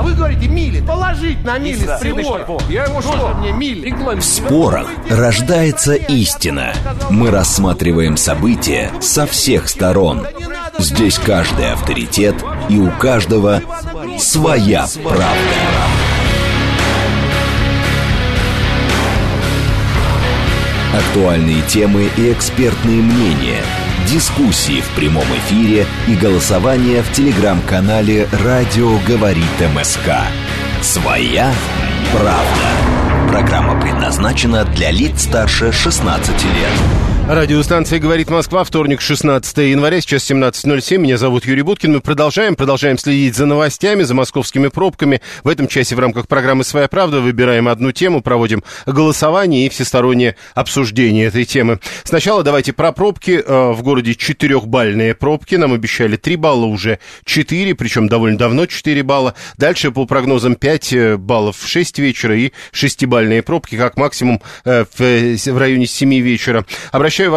А вы говорите, мили, положить на мили с прибора. Я его что? Мне мили. В спорах рождается истина. Мы рассматриваем события со всех сторон. Здесь каждый авторитет, и у каждого своя правда. Актуальные темы и экспертные мнения, дискуссии в прямом эфире и голосование в телеграм-канале «Радио говорит МСК». «Своя правда». Программа предназначена для лиц старше 16 лет. Радиостанция «Говорит Москва», вторник, 16 января, сейчас 17:07. Меня зовут Юрий Буткин. Мы продолжаем следить за новостями, за московскими пробками. В этом часе в рамках программы «Своя правда» выбираем одну тему, проводим голосование и всестороннее обсуждение этой темы. Сначала давайте про пробки. В городе 4-бальные пробки. Нам обещали 3 балла, уже 4, причем довольно давно 4 балла. Дальше по прогнозам 5 баллов в 6 вечера и 6-бальные пробки, как максимум в районе 7 вечера. Обращаю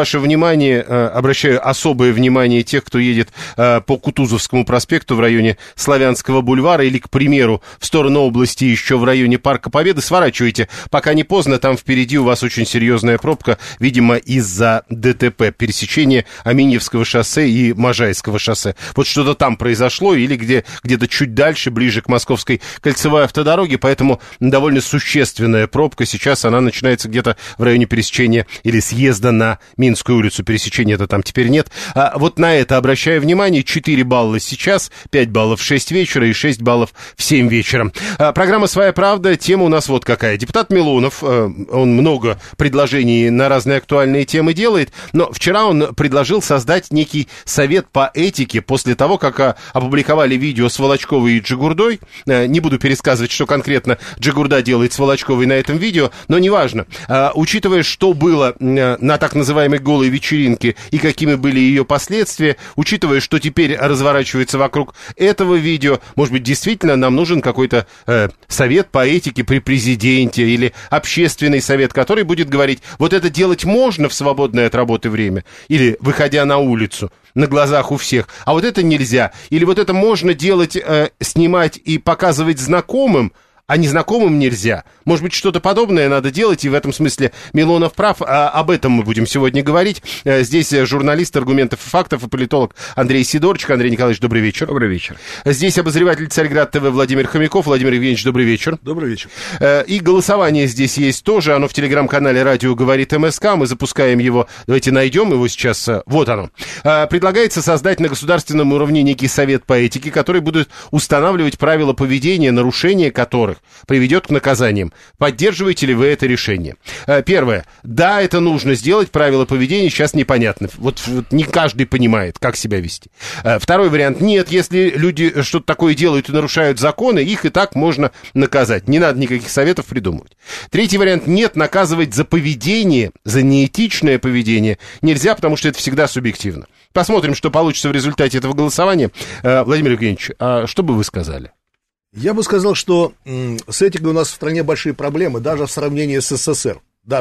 особое внимание тех, кто едет по Кутузовскому проспекту в районе Славянского бульвара или, к примеру, в сторону области еще в районе Парка Победы. Сворачивайте, пока не поздно, там впереди у вас очень серьезная пробка, видимо, из-за ДТП, пересечения Аминьевского шоссе и Можайского шоссе. Вот что-то там произошло или где-то чуть дальше, ближе к Московской кольцевой автодороге, поэтому довольно существенная пробка. Сейчас она начинается где-то в районе пересечения или съезда на Минскую улицу, пересечения-то там теперь нет. Вот на это обращаю внимание. 4 балла сейчас, 5 баллов в 6 вечера и 6 баллов в 7 вечера. Программа «Своя правда». Тема у нас вот какая. Депутат Милонов, он много предложений на разные актуальные темы делает, но вчера он предложил создать некий совет по этике после того, как опубликовали видео с Волочковой и Джигурдой. Не буду пересказывать, что конкретно Джигурда делает с Волочковой на этом видео, но неважно. Учитывая, что было на так называемой голой вечеринке и какими были ее последствия, учитывая, что теперь разворачивается вокруг этого видео, может быть, действительно нам нужен какой-то совет по этике при президенте или общественный совет, который будет говорить, вот это делать можно в свободное от работы время или выходя на улицу на глазах у всех, а вот это нельзя, или вот это можно делать, снимать и показывать знакомым, а незнакомым нельзя. Может быть, что-то подобное надо делать, и в этом смысле Милонов прав. Об этом мы будем сегодня говорить. Здесь журналист «Аргументов и фактов» и политолог Андрей Сидорчик. Андрей Николаевич, добрый вечер. Добрый вечер. Здесь обозреватель «Царьград ТВ» Владимир Хомяков. Владимир Евгеньевич, добрый вечер. Добрый вечер. И голосование здесь есть тоже. Оно в телеграм-канале «Радио говорит МСК». Мы запускаем его. Давайте найдем его сейчас. Вот оно. Предлагается создать на государственном уровне некий совет по этике, который будет устанавливать правила поведения, нарушения которых приведет к наказаниям. Поддерживаете ли вы это решение? Первое. Да, это нужно сделать. Правила поведения сейчас непонятны. Вот не каждый понимает, как себя вести. Второй вариант. Нет, если люди что-то такое делают и нарушают законы, их и так можно наказать. Не надо никаких советов придумывать. Третий вариант. Нет, наказывать за поведение, за неэтичное поведение нельзя, потому что это всегда субъективно. Посмотрим, что получится в результате этого голосования. Владимир Евгеньевич, что бы вы сказали? Я бы сказал, что с этикой у нас в стране большие проблемы, даже в сравнении с СССР.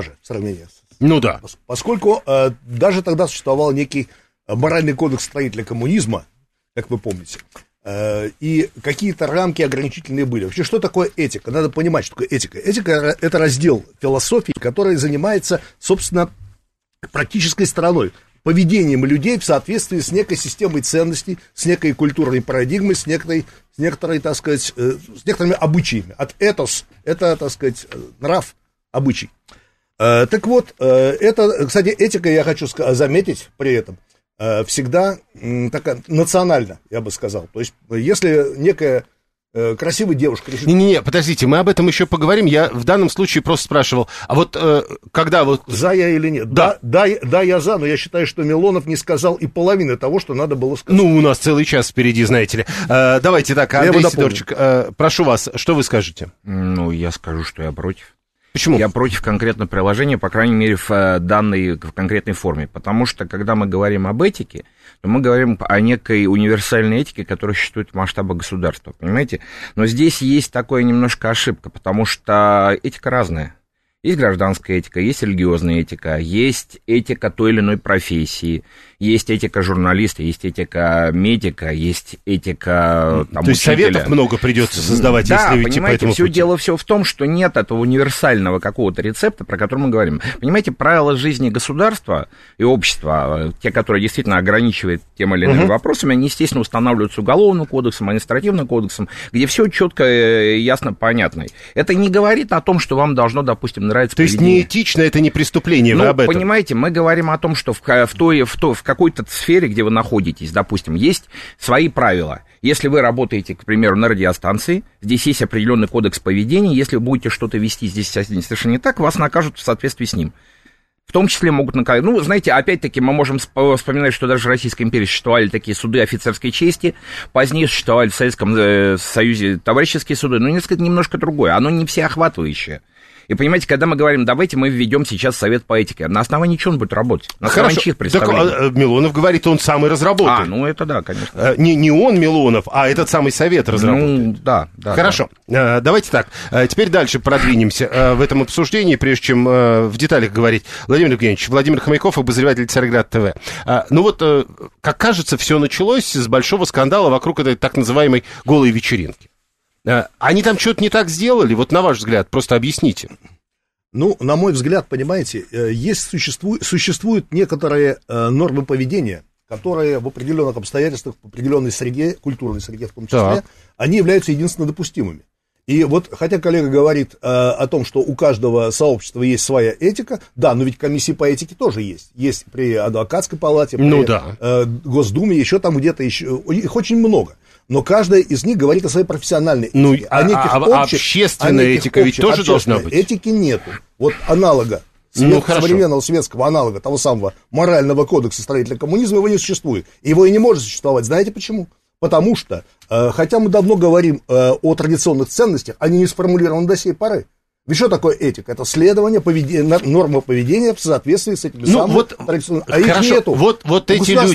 Ну да. Поскольку даже тогда существовал некий моральный кодекс строителя коммунизма, как вы помните, и какие-то рамки ограничительные были. Вообще, что такое этика? Надо понимать, что такое этика. Этика — это раздел философии, который занимается, собственно, практической стороной. Поведением людей в соответствии с некой системой ценностей, с некой культурной парадигмой, с некоторыми обычаями. От этос, это, так сказать, нрав, обычай. Так вот, это, кстати, этика, я хочу заметить при этом, всегда такая национальна, я бы сказал. То есть, если некая красивая девушка решит... Не-не-не, подождите, мы об этом еще поговорим. Я в данном случае просто спрашивал, а вот когда вот... За я или нет? Да, я за, но я считаю, что Милонов не сказал и половины того, что надо было сказать. Ну, у нас целый час впереди, знаете ли. Давайте так, Андрей Сидорчик, прошу вас, что вы скажете? Ну, я скажу, что я против. Почему? Я против конкретного приложения, по крайней мере, в данной, в конкретной форме. Потому что, когда мы говорим об этике, то мы говорим о некой универсальной этике, которая существует в масштабах государства, понимаете? Но здесь есть такая немножко ошибка, потому что этика разная. Есть гражданская этика, есть религиозная этика, есть этика той или иной профессии, Есть этика журналиста, есть этика медика, есть этика там, то есть учителя. советов много придется создавать, да, если идти по этому все пути. дело все в том, что нет этого универсального какого-то рецепта, про который мы говорим. Понимаете, правила жизни государства и общества, те, которые действительно ограничивают тем или иным вопросами, они, естественно, устанавливаются Уголовным кодексом, административным кодексом, где все четко, ясно, понятно. Это не говорит о том, что вам должно, допустим, нравиться поведение. То есть неэтично, это не преступление, вы об этом? Понимаете, мы говорим о том, что в какой-то сфере, где вы находитесь, допустим, есть свои правила. Если вы работаете, к примеру, на радиостанции, здесь есть определенный кодекс поведения, если вы будете что-то вести здесь совершенно не так, вас накажут в соответствии с ним. В том числе могут наказать. Ну, знаете, опять-таки мы можем вспоминать, что даже в Российской империи существовали такие суды офицерской чести, позднее существовали в Советском Союзе товарищеские суды, но немножко другое, оно не всеохватывающее. И понимаете, когда мы говорим, давайте мы введем сейчас совет по этике, на основании чего он будет работать? На основании чьих представлений? Так Милонов говорит, он сам и разработает. Ну это да, конечно. Не он, Милонов, а этот самый совет разработает. Ну, да. Хорошо, да. Давайте так, теперь дальше продвинемся в этом обсуждении, прежде чем в деталях говорить. Владимир Евгеньевич, Владимир Хомяков, обозреватель Царьград ТВ. Ну вот, как кажется, все началось с большого скандала вокруг этой так называемой голой вечеринки. Они там что-то не так сделали? Вот на ваш взгляд, просто объясните. Ну, на мой взгляд, понимаете, существуют некоторые нормы поведения, которые в определенных обстоятельствах, в определенной среде, культурной среде в том числе, они являются единственно допустимыми. И вот, хотя коллега говорит о том, что у каждого сообщества есть своя этика, да, но ведь комиссии по этике тоже есть. Есть при адвокатской палате, при Госдуме, еще там где-то, их очень много. Но каждая из них говорит о своей профессиональной этике. Общественная этика ведь тоже должна быть. Этики нету. Вот аналога, современного светского аналога того самого морального кодекса строителя коммунизма его не существует. Его и не может существовать. Знаете почему? Потому что, хотя мы давно говорим о традиционных ценностях, они не сформулированы до сей поры. Ведь что такое этика? Это следование нормы поведения в соответствии с этими самыми традиционными. А их нету. Вот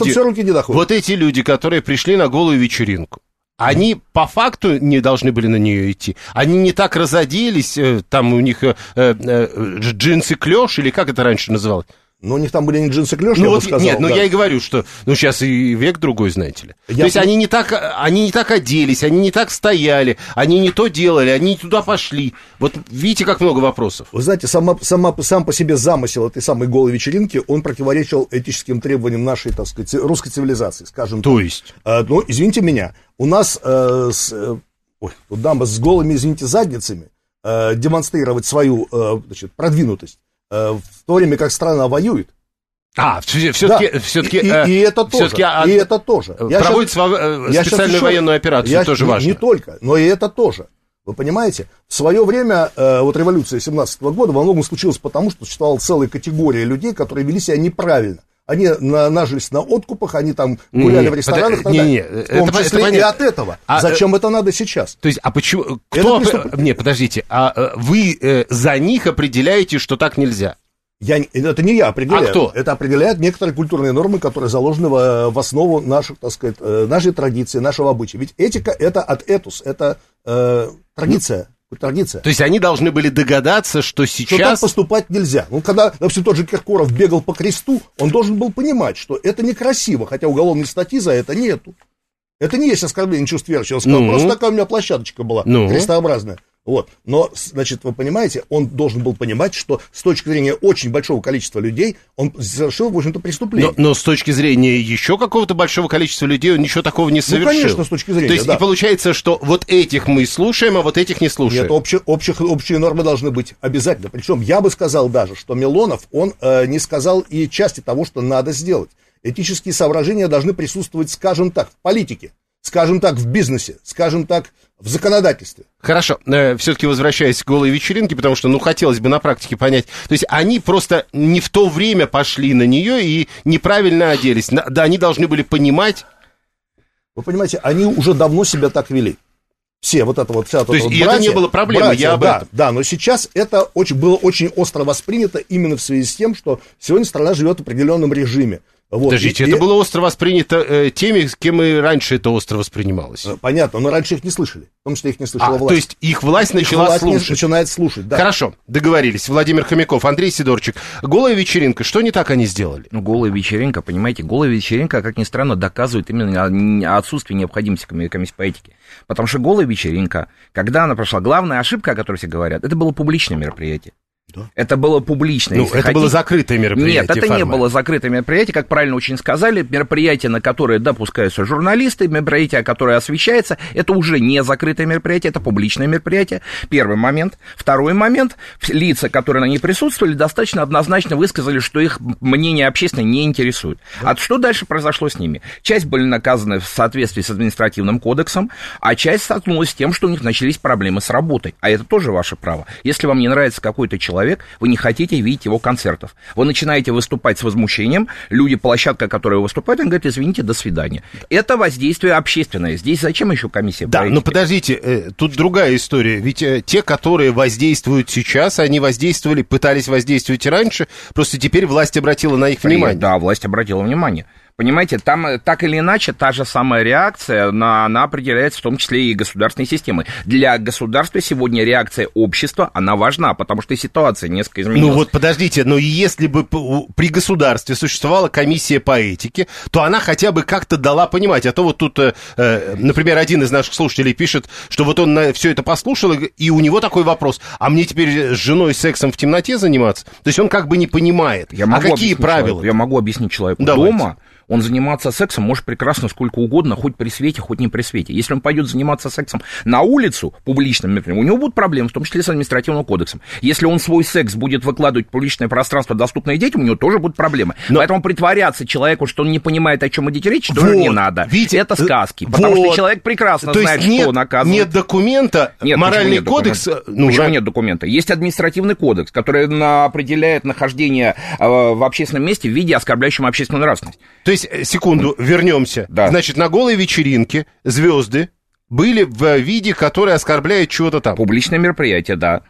эти люди, которые пришли на голую вечеринку, они по факту не должны были на нее идти. Они не так разоделись, там у них джинсы клеш, или как это раньше называлось? Но у них там были не джинсы клеш, я бы сказал. Нет, я и говорю, что сейчас и век другой, знаете ли. То есть они не так оделись, они не так стояли, они не то делали, они не туда пошли. Вот видите, как много вопросов. Вы знаете, сам по себе замысел этой самой голой вечеринки, он противоречил этическим требованиям нашей, так сказать, русской цивилизации, скажем так. То есть? Ну, извините меня, у нас дамы с голыми, извините, задницами демонстрировать свою, продвинутость, в то время как страна воюет. Все-таки и это тоже. Проводит специальную военную операцию, тоже важно. Не только, но и это тоже. Вы понимаете, в свое время, революция 17 года во многом случилась потому, что существовала целая категория людей, которые вели себя неправильно. Они нажились на откупах, они там гуляли в ресторанах, в том числе и от этого. Зачем это надо сейчас? То есть, а почему... подождите, вы за них определяете, что так нельзя? Это не я определяю. А кто? Это определяют некоторые культурные нормы, которые заложены в основу наших, так сказать, нашей традиции, нашего обычая. Ведь этика — это этус, это традиция. Традиция. То есть они должны были догадаться, что сейчас... Что так поступать нельзя. Ну, когда, допустим, тот же Киркоров бегал по кресту, он должен был понимать, что это некрасиво, хотя уголовной статьи за это нету. Это не есть оскорбление чувств верующих. Он сказал, просто такая у меня площадочка была, крестообразная. Вот. Но, значит, вы понимаете, он должен был понимать, что с точки зрения очень большого количества людей он совершил, в общем-то, преступление. Но с точки зрения еще какого-то большого количества людей он ничего такого не совершил. Ну, конечно, с точки зрения, То есть, и получается, что вот этих мы слушаем, а вот этих не слушаем. Нет, общие нормы должны быть обязательно. Причем я бы сказал даже, что Милонов, он не сказал и части того, что надо сделать. Этические соображения должны присутствовать, скажем так, в политике, скажем так, в бизнесе, скажем так, в законодательстве. Хорошо, все-таки возвращаясь к голой вечеринке, потому что, хотелось бы на практике понять, то есть они просто не в то время пошли на нее и неправильно оделись, да, они должны были понимать... Вы понимаете, они уже давно себя так вели. Все, вся то есть это не было проблемой, я об этом. Да, но сейчас это было очень остро воспринято именно в связи с тем, что сегодня страна живет в определенном режиме. Вот. Подождите, это было остро воспринято теми, с кем и раньше это остро воспринималось. Понятно, но раньше их не слышали. В том числе их не слышала власть. То есть их власть начала слушать. Начинает слушать, да. Хорошо, договорились. Владимир Хомяков, Андрей Сидорчик. Голая вечеринка, что не так они сделали? Ну, голая вечеринка, понимаете, голая вечеринка, как ни странно, доказывает именно отсутствие необходимости комиссии по этике. Потому что голая вечеринка, когда она прошла, главная ошибка, о которой все говорят, это было публичное мероприятие. Да. Это было публичное. Ну, это было закрытое мероприятие. Нет, это не было закрытое мероприятие, как правильно очень сказали. Мероприятие, на которое допускаются журналисты, мероприятие, которое освещается, это уже не закрытое мероприятие, это публичное мероприятие. Первый момент. Второй момент. Лица, которые на ней присутствовали, достаточно однозначно высказали, что их мнение общественное не интересует. Да. А что дальше произошло с ними? Часть были наказаны в соответствии с административным кодексом, а часть столкнулась с тем, что у них начались проблемы с работой. А это тоже ваше право. Если вам не нравится какой-то человек, вы не хотите видеть его концертов. Вы начинаете выступать с возмущением, люди, площадка, которая выступает, они говорят, извините, до свидания. Это воздействие общественное. Здесь зачем еще комиссия? Да, но подождите, тут другая история. Ведь те, которые воздействуют сейчас, они воздействовали, пытались воздействовать и раньше, просто теперь власть обратила на их внимание. Да, власть обратила внимание. Понимаете, там так или иначе та же самая реакция, она определяется в том числе и государственной системой. Для государства сегодня реакция общества, она важна, потому что ситуация несколько изменилась. Ну вот подождите, но если бы при государстве существовала комиссия по этике, то она хотя бы как-то дала понимать. А то вот тут, например, один из наших слушателей пишет, что вот он все это послушал, и у него такой вопрос, а мне теперь с женой сексом в темноте заниматься? То есть он как бы не понимает. А какие правила? Я могу объяснить человеку. Давайте. Дома он заниматься сексом может прекрасно сколько угодно, хоть при свете, хоть не при свете. Если он пойдет заниматься сексом на улицу, публичным, например, у него будут проблемы, в том числе с административным кодексом. Если он свой секс будет выкладывать в публичное пространство, доступное детям, у него тоже будут проблемы. Поэтому притворяться человеку, что он не понимает, о чем идет речь, тоже не надо. Видите, это сказки. Потому что человек прекрасно знает, что наказывает. Нет документа, моральный кодекс... Почему нет документа? Есть административный кодекс, который определяет нахождение в общественном месте в виде оскорбляющего общественную нравственность. То есть, секунду, вернемся. Да. Значит, на голой вечеринке звезды были в виде, который оскорбляет чего-то там. Публичное мероприятие, да.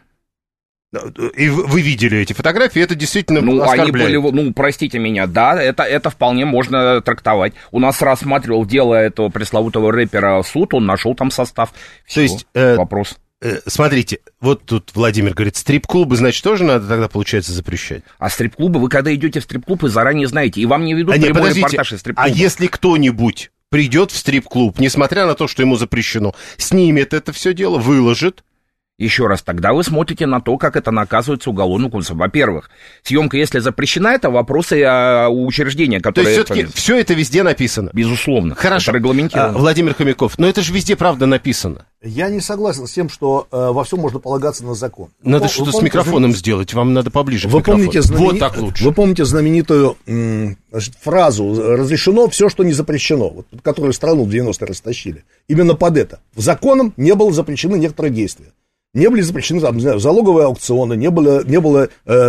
И вы видели эти фотографии, это действительно оскорбляет. Они были, простите меня, да, это вполне можно трактовать. У нас рассматривал дело этого пресловутого рэпера суд, он нашел там состав. Все, то есть, вопрос. Смотрите, вот тут Владимир говорит, стрип-клубы, значит, тоже надо тогда, получается, запрещать? А стрип-клубы, вы когда идете в стрип-клуб, вы заранее знаете, и вам не ведут прямой репортаж из стрип-клуба. А если кто-нибудь придет в стрип-клуб, несмотря на то, что ему запрещено, снимет это все дело, выложит? Еще раз, тогда вы смотрите на то, как это наказывается уголовным кодексом. Во-первых, съемка, если запрещена, это вопросы учреждения, которые... То есть все-таки все это везде написано? Безусловно. Хорошо. Это регламентировано. Владимир Хомяков, но это же везде правда написано. Я не согласен с тем, что во всем можно полагаться на закон. Надо что-то с микрофоном сделать, вам надо поближе к микрофону. Вот так лучше. Вы помните знаменитую фразу «разрешено все, что не запрещено», вот, которую страну в 90-е растащили. Именно под это. Законом не было запрещены некоторые действия. Не были запрещены, там, не знаю, залоговые аукционы, не было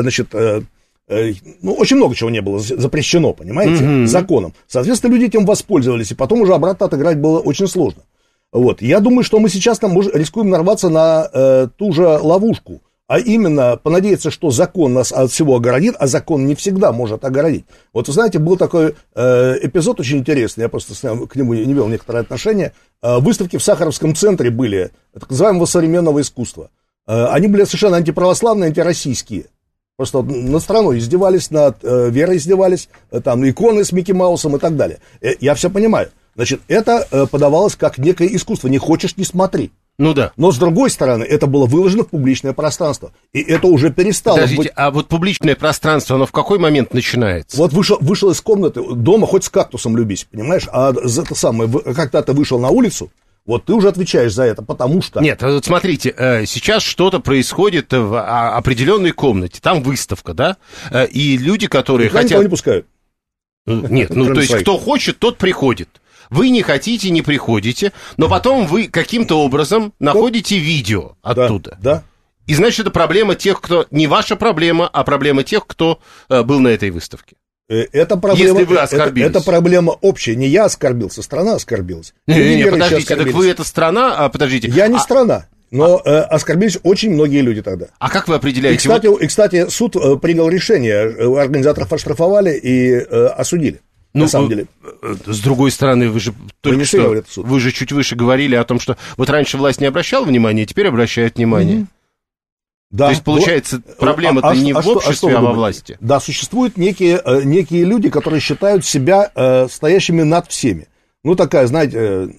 очень много чего не было запрещено, понимаете, законом. Соответственно, люди этим воспользовались, и потом уже обратно отыграть было очень сложно. Вот. Я думаю, что мы сейчас там рискуем нарваться на ту же ловушку, а именно понадеяться, что закон нас от всего огородит, а закон не всегда может огородить. Вот, вы знаете, был такой эпизод очень интересный, я просто к нему не имел некоторое отношение. Выставки в Сахаровском центре были, так называемого современного искусства. Они были совершенно антиправославные, антироссийские. Просто над страной издевались, над верой издевались, там иконы с Микки Маусом и так далее. Я все понимаю. Значит, это подавалось как некое искусство. Не хочешь — не смотри. Ну да. Но, с другой стороны, это было выложено в публичное пространство. И это уже перестало Подождите, быть... а вот публичное пространство, оно в какой момент начинается? Вот вышел из комнаты, дома хоть с кактусом любись, понимаешь? А это самое, когда ты вышел на улицу, вот ты уже отвечаешь за это, потому что... Нет, вот смотрите, сейчас что-то происходит в определенной комнате, там выставка, да? И люди, которые хотят... Никого не пускают. Нет, то есть кто хочет, тот приходит. Вы не хотите, не приходите, но потом вы каким-то образом находите видео оттуда. Да. И значит, это проблема тех, кто... Не ваша проблема, а проблема тех, кто был на этой выставке. Это проблема, если вы оскорбились. Это проблема общая. Не я оскорбился, страна оскорбилась. Не, подождите, так вы это страна, подождите. Я не страна. Но оскорбились очень многие люди тогда. А как вы определяете? И, кстати, суд принял решение, организаторов оштрафовали и осудили. на самом деле. С другой стороны, вы же только что, вы же чуть выше говорили о том, что вот раньше власть не обращала внимания, теперь обращает внимание. Да. То есть, получается, проблема-то не в обществе, а во власти. Да, существуют некие люди, которые считают себя стоящими над всеми. Ну, такая, знаете...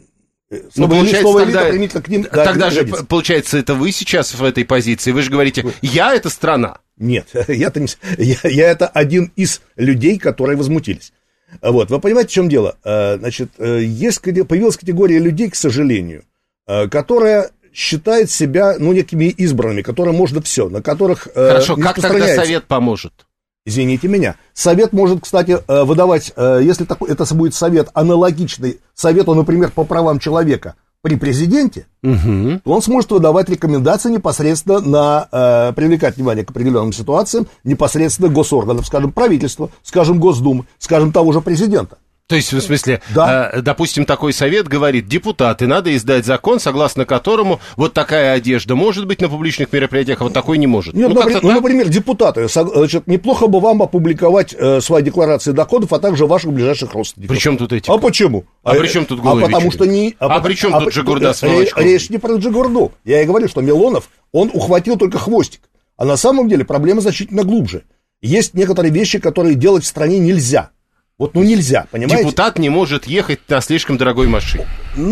Тогда же, получается, это вы сейчас в этой позиции. Вы же говорите, я — это страна. Нет, я это один из людей, которые возмутились. Вот, вы понимаете, в чем дело? Значит, появилась категория людей, к сожалению, которая считает себя, некими избранными, которым можно все, на которых... Хорошо, как тогда совет поможет? Извините меня. Совет может, кстати, выдавать, если это будет совет аналогичный совету, например, по правам человека при президенте, то он сможет выдавать рекомендации непосредственно на привлекать внимание к определенным ситуациям непосредственно госорганов, скажем, правительства, скажем, Госдумы, скажем, того же президента. То есть, в смысле, допустим, такой совет говорит, депутаты, надо издать закон, согласно которому вот такая одежда может быть на публичных мероприятиях, а вот такой не может. Нет, например, депутаты, значит, неплохо бы вам опубликовать свои декларации доходов, а также ваших ближайших родственников. При чем тут эти? А почему? А при чем тут голые потому что не... при чем тут Джигурда с волочком? Речь не про Джигурду. Я и говорю, что Милонов, он ухватил только хвостик. А на самом деле проблема значительно глубже. Есть некоторые вещи, которые делать в стране нельзя. Вот, нельзя, понимаете? Депутат не может ехать на слишком дорогой машине.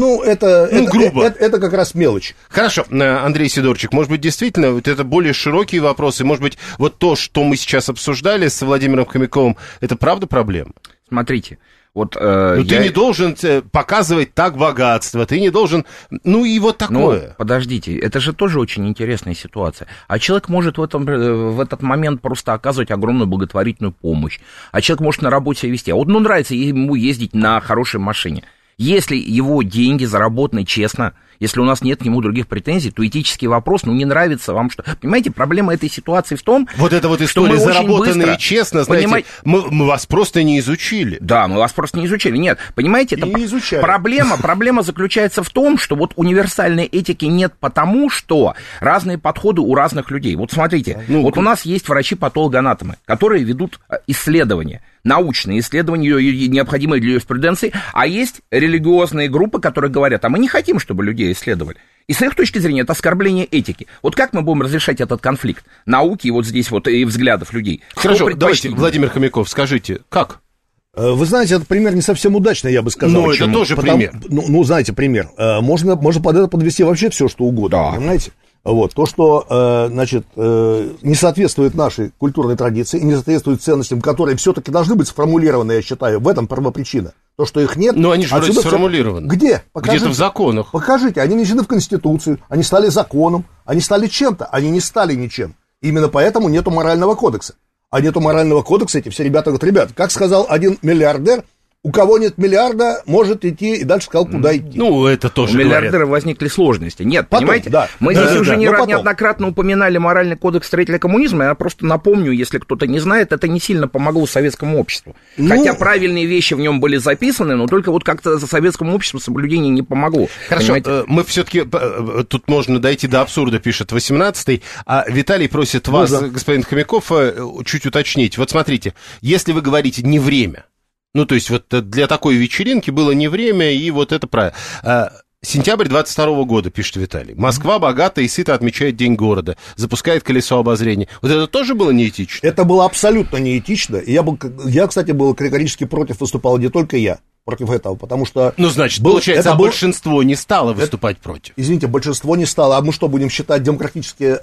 Грубо. Это как раз мелочь. Хорошо, Андрей Сидорчик, может быть, действительно, вот это более широкие вопросы, может быть, вот то, что мы сейчас обсуждали с Владимиром Хомяковым, это правда проблема? Смотрите, вот... ты не должен показывать так богатство, ты не должен... и вот такое. Подождите, это же тоже очень интересная ситуация. А человек может в этот момент просто оказывать огромную благотворительную помощь. А человек может на работе себя вести. А вот нравится ему ездить на хорошей машине. Если его деньги заработаны честно, если у нас нет к нему других претензий, то этический вопрос, не нравится вам что... Понимаете, проблема этой ситуации в том... Вот эта вот история, заработанная честно, знаете, мы вас просто не изучили. Да, мы вас просто не изучили. Нет, понимаете, проблема заключается в том, что вот универсальной этики нет потому, что разные подходы у разных людей. Вот смотрите, у нас есть врачи-патологоанатомы, которые ведут исследования, научные исследования, необходимые для юриспруденции, а есть религиозные группы, которые говорят, а мы не хотим, чтобы людей исследовали. И с их точки зрения это оскорбление этики. Вот как мы будем разрешать этот конфликт науки и вот здесь вот и взглядов людей? Хорошо, давайте, Владимир Хомяков, скажите, как? Вы знаете, этот пример не совсем удачный, я бы сказал. Это тоже пример. Знаете, пример. Можно под это подвести вообще все, что угодно, понимаете? Вот, то, что, не соответствует нашей культурной традиции, не соответствует ценностям, которые все-таки должны быть сформулированы, я считаю, в этом первопричина. То, что их нет... Но они же вроде сформулированы. Где? Покажите. Где-то в законах. Покажите, они внесены в Конституцию, они стали законом, они стали чем-то, они не стали ничем. Именно поэтому нету морального кодекса. А нету морального кодекса, эти все ребята говорят, ребят, как сказал один миллиардер, у кого нет миллиарда, может идти, и дальше сказал, куда идти. Это тоже у миллиардера возникли сложности. Нет, потом, понимаете, мы здесь уже неоднократно упоминали моральный кодекс строителя коммунизма. Я просто напомню, если кто-то не знает, это не сильно помогло советскому обществу. Хотя правильные вещи в нем были записаны, но только вот как-то советскому обществу соблюдение не помогло. Хорошо, мы все-таки, тут можно дойти до абсурда, пишет 18-й, а Виталий просит вас, господин Хомяков, чуть уточнить. Вот смотрите, если вы говорите «не время», то есть вот для такой вечеринки было не время, и вот это правильно. Сентябрь 22 года, пишет Виталий. Москва богато и сыто отмечает День города, запускает колесо обозрения. Вот это тоже было неэтично? Это было абсолютно неэтично. И я, кстати, был категорически против, выступал не только я против этого, потому что... значит, получается, большинство не стало выступать против. Извините, большинство не стало. А мы что, будем считать демократически,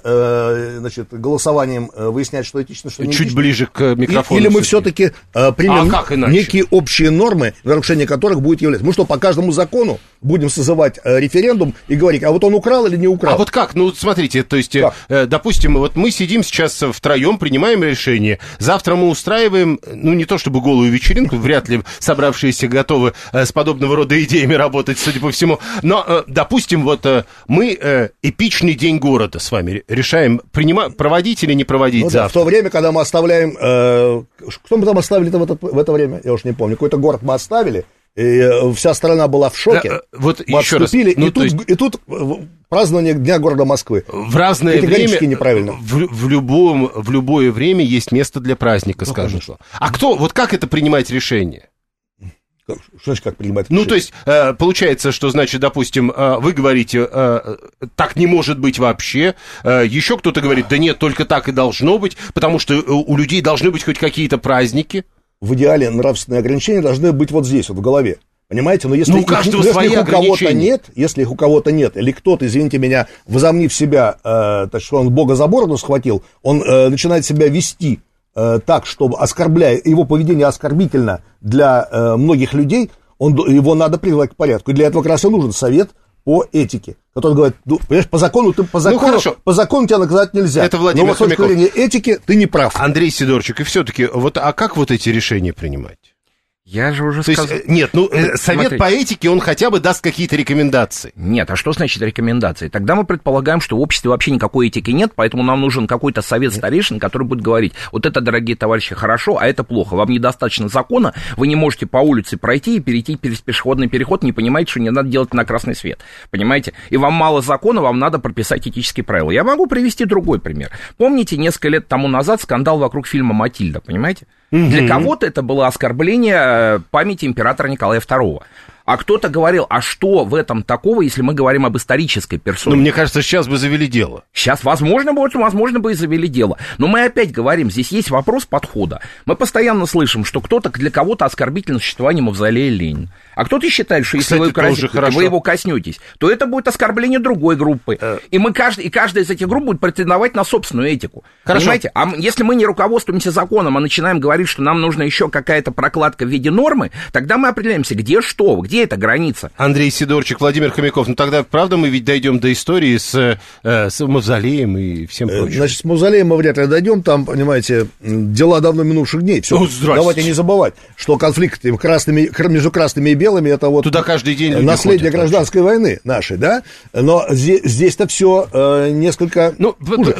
голосованием выяснять, что этично, что не этично? Чуть ближе к микрофону. Или мы все-таки примем некие общие нормы, нарушение которых будет являться. Мы что, по каждому закону будем созывать референдум и говорить, а вот он украл или не украл? А вот как? Смотрите, то есть, допустим, вот мы сидим сейчас втроем, принимаем решение. Завтра мы устраиваем, не то чтобы голую вечеринку, вряд ли собравшиеся готовы с подобного рода идеями работать, судя по всему. Но, допустим, вот мы эпичный день города с вами решаем, проводить или не проводить завтра. В то время, когда мы оставляем... Кто мы там оставили в это время? Я уж не помню. Какой-то город мы оставили, и вся страна была в шоке. Вот мы еще отступили, раз. И тут празднование Дня города Москвы. В разное время... неправильно. В любое время есть место для праздника, скажем. А кто... Вот как это принимать решение? Что значит, как принимать решение? Ну, то есть, получается, что, значит, допустим, вы говорите, так не может быть вообще, еще кто-то говорит, да нет, только так и должно быть, потому что у людей должны быть хоть какие-то праздники. В идеале нравственные ограничения должны быть вот здесь, вот в голове. Понимаете? Но если, у каждого свои ограничения. Если их у кого-то нет, или кто-то, извините меня, возомнив себя, так что он Бога за бороду схватил, он начинает себя вести так, чтобы, оскорбляя, его поведение оскорбительно для многих людей, его надо приводить к порядку. И для этого как раз и нужен совет по этике, который говорит, ну, понимаешь, по закону тебя наказать нельзя. Это Владимир но с точки зрения этики ты не прав. Андрей Сидорчик, и все-таки, вот, а как вот эти решения принимать? Я же уже сказал... Нет, совет по этике, он хотя бы даст какие-то рекомендации. Нет, а что значит рекомендации? Тогда мы предполагаем, что в обществе вообще никакой этики нет, поэтому нам нужен какой-то совет старейшин, который будет говорить, вот это, дорогие товарищи, хорошо, а это плохо. Вам недостаточно закона, вы не можете по улице пройти и перейти через пешеходный переход, не понимаете, что не надо делать на красный свет. Понимаете? И вам мало закона, вам надо прописать этические правила. Я могу привести другой пример. Помните, несколько лет тому назад скандал вокруг фильма «Матильда», понимаете? Для кого-то это было оскорбление памяти императора Николая II. А кто-то говорил, а что в этом такого, если мы говорим об исторической персоне? Ну, мне кажется, сейчас бы завели дело. Сейчас, возможно бы и завели дело. Но мы опять говорим, здесь есть вопрос подхода. Мы постоянно слышим, что кто-то для кого-то оскорбительно существование мавзолея Ленина. А кто-то считает, что если вы его коснетесь, то это будет оскорбление другой группы. И каждая из этих групп будет претендовать на собственную этику. Хорошо. Понимаете? А если мы не руководствуемся законом, а начинаем говорить, что нам нужна еще какая-то прокладка в виде нормы, тогда мы определяемся, где что, где эта граница. Андрей Сидорчик, Владимир Хомяков. Ну тогда, правда, мы ведь дойдем до истории с мавзолеем и всем прочим. Значит, с мавзолеем мы вряд ли дойдем. Там, понимаете, дела давно минувших дней. Все, давайте не забывать, что конфликт между красными и белыми, это вот туда каждый день наследие гражданской войны нашей, да? Но здесь-то все несколько хуже.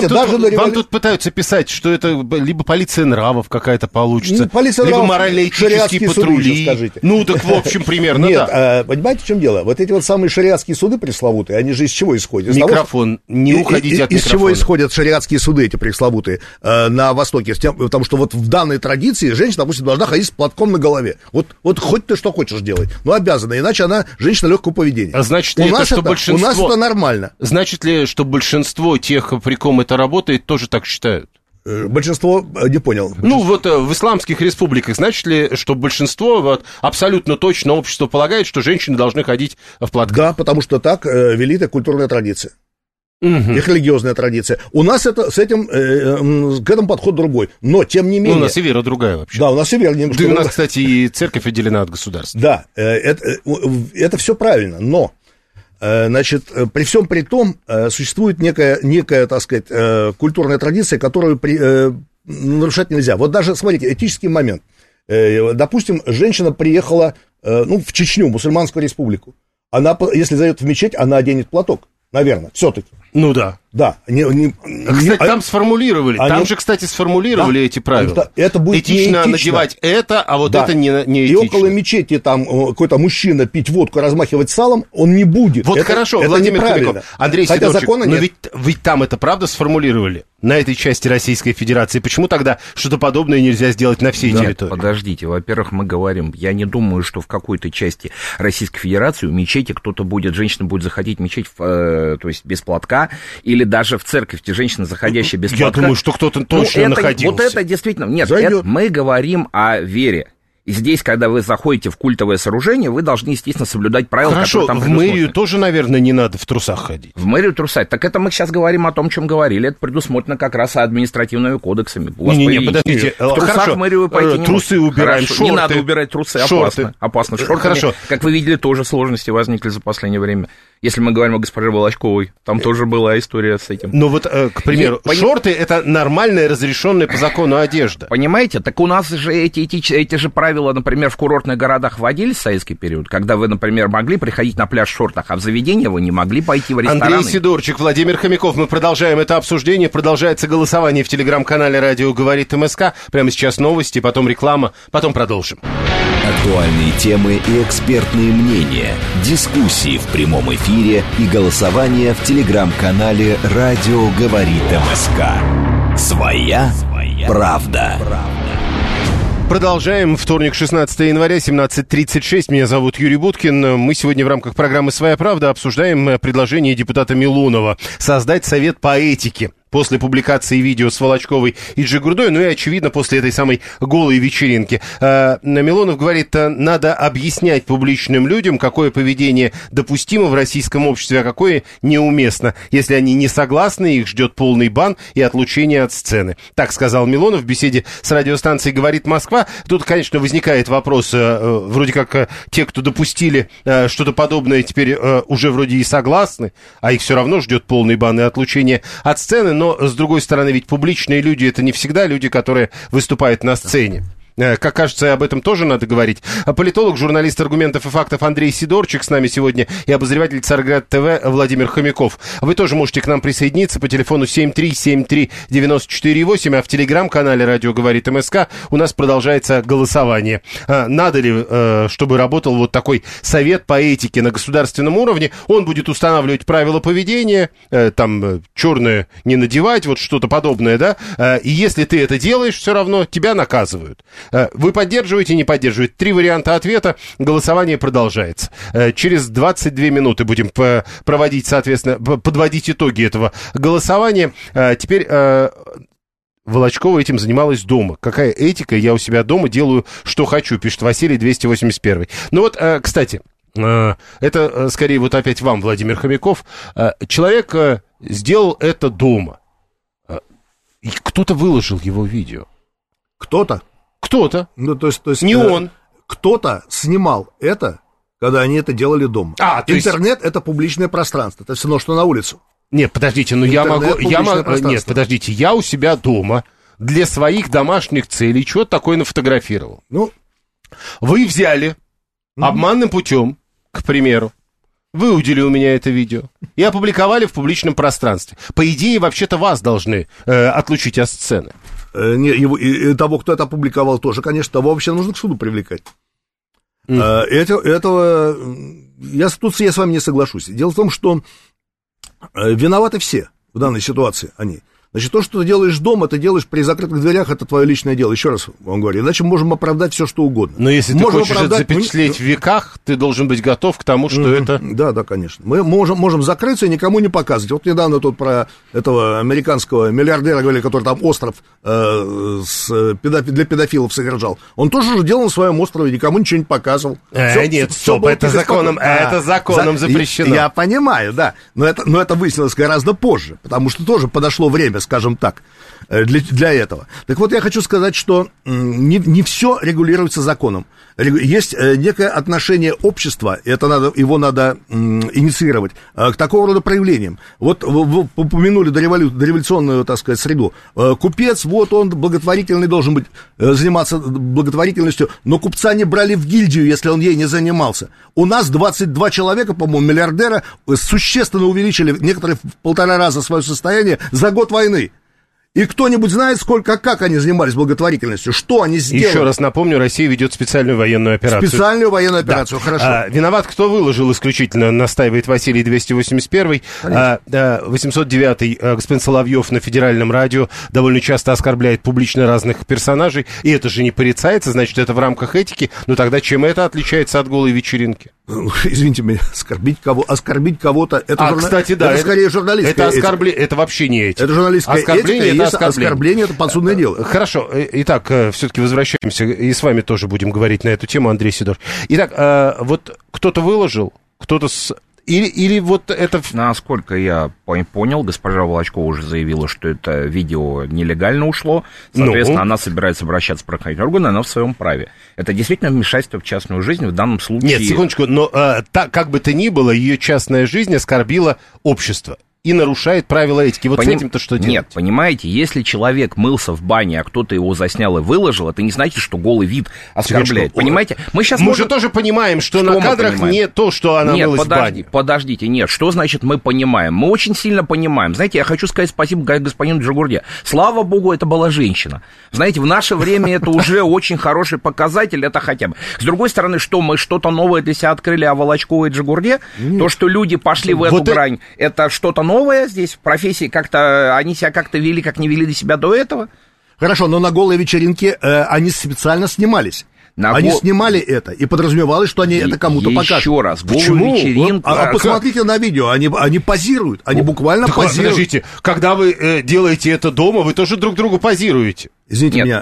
Вам тут пытаются писать, что это либо полиция нравов какая-то получится, либо морально-этические патрули. Скажите. Ну, так в общем, примерно. Нет, понимаете, в чем дело? Вот эти вот самые шариатские суды пресловутые, они же из чего исходят? Микрофон, не уходите от микрофона. Из чего исходят шариатские суды эти пресловутые на Востоке? Потому что вот в данной традиции женщина, допустим, должна ходить с платком на голове. Вот хоть ты что хочешь делать, но обязана, иначе она женщина легкого поведения. А значит ли это, что большинство... У нас это нормально. Значит ли, что большинство тех, при ком это работает, тоже так считают? Большинство, не понял. Ну, вот в исламских республиках, значит ли, что большинство, вот, абсолютно точно общество полагает, что женщины должны ходить в платках? Да, потому что так велит культурная традиция. Их религиозная традиция. У нас к этому подход другой. Но, тем не менее... у нас и вера другая вообще. Да, у нас и вера немножко другая. У нас, кстати, и церковь отделена от государства. Да, это все правильно, но... Значит, при всем при том, существует некая, так сказать, культурная традиция, которую нарушать нельзя. Вот даже, смотрите, этический момент. Допустим, женщина приехала, в Чечню, мусульманскую республику. Она, если зайдет в мечеть, она оденет платок, наверное, все-таки. Ну да. Да. Кстати, там сформулировали. Там же, кстати, сформулировали эти правила. Это будет этично надевать это, а вот это не этично. И около мечети там какой-то мужчина пить водку, размахивать салом, он не будет. Вот хорошо, Владимир Хомяков. Андрей Сидорчик, но ведь там это правда сформулировали? На этой части Российской Федерации. Почему тогда что-то подобное нельзя сделать на всей территории? Подождите, во-первых, мы говорим, я не думаю, что в какой-то части Российской Федерации у мечети женщина будет заходить в мечеть, то есть без платка, или даже в церковь, женщина, заходящая без платка. Я думаю, что кто-то точно находился. Вот это действительно... Нет, мы говорим о вере. И здесь, когда вы заходите в культовое сооружение, вы должны, естественно, соблюдать правила, которые там предусмотрены. В мэрию тоже, наверное, не надо в трусах ходить. В мэрию трусать. Так это мы сейчас говорим о том, о чем говорили. Это предусмотрено как раз административными кодексами. Не, подождите. В трусах в мэрию вы пойти не можете. Трусы убираем, шорты. Не надо убирать трусы, опасно. С шортами, как вы видели, тоже сложности возникли за последнее время. Если мы говорим о госпоже Волочковой, там тоже была история с этим. Ну вот, к примеру, шорты — это нормальная, разрешенная по закону одежда. Понимаете? Так у нас же эти же правила, например, в курортных городах вводились в советский период, когда вы, например, могли приходить на пляж в шортах, а в заведение вы не могли пойти в рестораны. Андрей Сидорчик, Владимир Хомяков. Мы продолжаем это обсуждение. Продолжается голосование в телеграм-канале «Радио говорит МСК». Прямо сейчас новости, потом реклама, потом продолжим. Актуальные темы и экспертные мнения, дискуссии в прямом эфире и голосование в телеграм-канале «Радио говорит МСК». Своя правда. Продолжаем. Вторник, 16 января, 17:36. Меня зовут Юрий Буткин. Мы сегодня в рамках программы «Своя правда» обсуждаем предложение депутата Милонова создать совет по этике. После публикации видео с Волочковой и Джигурдой, ну и, очевидно, после этой самой голой вечеринки. Милонов говорит, надо объяснять публичным людям, какое поведение допустимо в российском обществе, а какое неуместно. Если они не согласны, их ждет полный бан и отлучение от сцены. Так сказал Милонов в беседе с радиостанцией «Говорит Москва». Тут, конечно, возникает вопрос, вроде как те, кто допустили что-то подобное, теперь уже вроде и согласны, а их все равно ждет полный бан и отлучение от сцены. Но, с другой стороны, ведь публичные люди — это не всегда люди, которые выступают на сцене. Как кажется, об этом тоже надо говорить. Политолог, журналист «Аргументов и фактов» Андрей Сидорчик с нами сегодня и обозреватель Царьград ТВ Владимир Хомяков. Вы тоже можете к нам присоединиться по телефону 7373948, а в телеграм-канале «Радио говорит МСК» у нас продолжается голосование. Надо ли, чтобы работал вот такой совет по этике на государственном уровне? Он будет устанавливать правила поведения, там, черное не надевать, вот что-то подобное, да? И если ты это делаешь, все равно тебя наказывают. Вы поддерживаете, не поддерживаете? 3 варианта ответа. Голосование продолжается. Через 22 минуты будем проводить, соответственно, подводить итоги этого голосования. Теперь Волочкова этим занималась дома. Какая этика? Я у себя дома делаю, что хочу, пишет Василий 281. Ну вот, кстати, это скорее вот опять вам, Владимир Хомяков. Человек сделал это дома. И кто-то выложил его видео. Кто-то? Кто-то. Ну, то есть не он. Кто-то снимал это, когда они это делали дома. Интернет — это публичное пространство. Это все равно, что на улицу. Нет, подождите, ну нет, подождите, я у себя дома для своих домашних целей что-то такое нафотографировал. Ну, вы взяли обманным путем, к примеру, выудили у меня это видео и опубликовали в публичном пространстве. По идее, вообще-то вас должны отлучить от сцены. Того, кто это опубликовал, тоже, конечно, того вообще нужно к суду привлекать. Этого я с вами не соглашусь. Дело в том, что виноваты все в данной ситуации, они. Значит, то, что ты делаешь дома, ты делаешь при закрытых дверях, это твое личное дело. Еще раз вам говорю, иначе мы можем оправдать все, что угодно. Но если ты хочешь это запечатлеть в веках, ты должен быть готов к тому, что это... Да, конечно. Мы можем закрыться и никому не показывать. Вот недавно тут про этого американского миллиардера говорили, который там остров для педофилов содержал. Он тоже же делал на своем острове, никому ничего не показывал. Нет, стоп, это законом запрещено. Я понимаю, да. Но это выяснилось гораздо позже, потому что тоже подошло время, скажем так, для этого. Так вот, я хочу сказать, что не все регулируется законом. Есть некое отношение общества, его надо инициировать, к такого рода проявлениям. Вот вы упомянули дореволюционную, так сказать, среду. Купец, вот он благотворительный должен быть, заниматься благотворительностью, но купца не брали в гильдию, если он ей не занимался. У нас 22 человека, по-моему, миллиардера существенно увеличили, некоторые в 1,5 раза свое состояние за год войны. И кто-нибудь знает, как они занимались благотворительностью? Что они сделали? Еще раз напомню, Россия ведет специальную военную операцию. Специальную военную операцию, да. Хорошо. Виноват, кто выложил исключительно, настаивает Василий 281. 809-й господин Соловьев на федеральном радио довольно часто оскорбляет публично разных персонажей. И это же не порицается, значит, это в рамках этики. Но тогда чем это отличается от голой вечеринки? Извините меня, оскорбить кого-то, это, кстати, да, это скорее журналистская этика. Это вообще не этика. Это журналистская этика, оскорбление — это подсудное дело. Хорошо, итак, все-таки возвращаемся, и с вами тоже будем говорить на эту тему, Андрей Сидор. Итак, вот кто-то выложил, кто-то... Или вот это... Насколько я понял, госпожа Волочкова уже заявила, что это видео нелегально ушло. Соответственно, она собирается обращаться в правоохранительные органы, она в своем праве. Это действительно вмешательство в частную жизнь в данном случае. Нет, секундочку, но как бы то ни было, ее частная жизнь оскорбила общество и нарушает правила этики. Вот с этим-то что делать? Нет, понимаете, если человек мылся в бане, а кто-то его заснял и выложил, это не значит, что голый вид оскорбляет. Понимаете? Мы же тоже понимаем, что на кадрах не то, что она мылась в бане. Подождите, нет, что значит мы понимаем? Мы очень сильно понимаем. Знаете, я хочу сказать спасибо господину Джигурде. Слава богу, это была женщина. Знаете, в наше время это уже очень хороший показатель, это хотя бы. С другой стороны, что мы что-то новое для себя открыли о Волочковой и Джигурде? То, что люди пошли в эту грань, это что-то новое здесь в профессии, как-то они себя как-то вели, как не вели себя до этого? Хорошо, но на голой вечеринке они специально снимались. Они снимали это, и подразумевалось, что они это кому-то покажут. Еще раз, голую вечеринку... посмотрите на видео, они позируют, они буквально позируют. Подождите, когда вы делаете это дома, вы тоже друг другу позируете. Извините меня,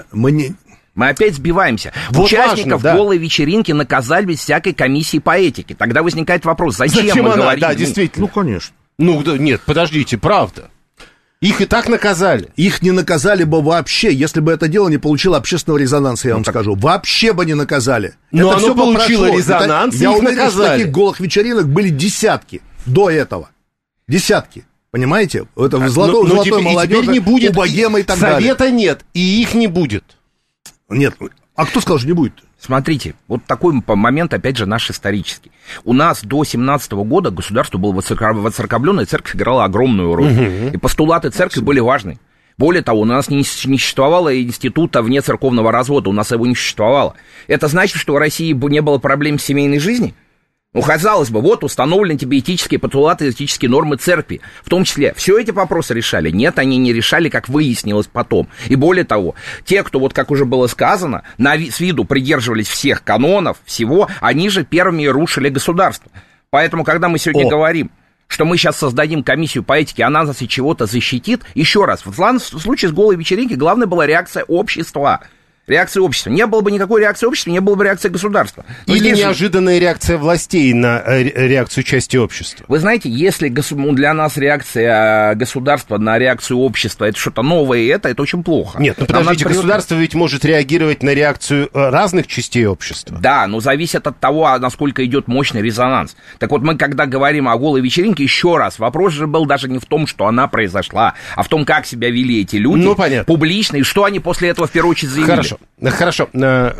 мы опять сбиваемся. Вот участников голой вечеринки наказали без всякой комиссии по этике. Тогда возникает вопрос, зачем мы говорим? Да, действительно. Ну, конечно. Нет, подождите, правда. Их и так наказали. Их не наказали бы вообще, если бы это дело не получило общественного резонанса, я вам скажу. Вообще бы не наказали. Но оно получило резонанс, и я их уверен, наказали. что таких голых вечеринок были десятки до этого. Десятки. Понимаете? Это в золотой молодежи, не будет, у богемы и так далее. Совета нет, и их не будет. Нет. А кто сказал, что не будет? Смотрите, вот такой момент, опять же, наш исторический. У нас до 17 года государство было воцерковлено, и церковь играла огромную роль. И постулаты церкви были важны. Более того, у нас не существовало института внецерковного развода, у нас его не существовало. Это значит, что в России не было проблем с семейной жизнью? Ну, казалось бы, вот установлены тебе этические постулаты, этические нормы церкви. В том числе, все эти вопросы решали? Нет, они не решали, как выяснилось потом. И более того, те, кто, вот как уже было сказано, с виду придерживались всех канонов, всего, они же первыми рушили государство. Поэтому, когда мы сегодня говорим, что мы сейчас создадим комиссию по этике, она нас от чего-то защитит, еще раз, в случае с голой вечеринки главная была реакция общества. Реакция общества. Не было бы никакой реакции общества, не было бы реакции государства. Или неожиданная реакция властей на реакцию части общества. Вы знаете, если для нас реакция государства на реакцию общества это что-то новое, это очень плохо. Нет, ну подождите, государство ведь может реагировать на реакцию разных частей общества. Да, но зависит от того, насколько идет мощный резонанс. Так вот, мы когда говорим о голой вечеринке, еще раз, вопрос же был даже не в том, что она произошла, а в том, как себя вели эти люди публично, и что они после этого в первую очередь заявили. Хорошо.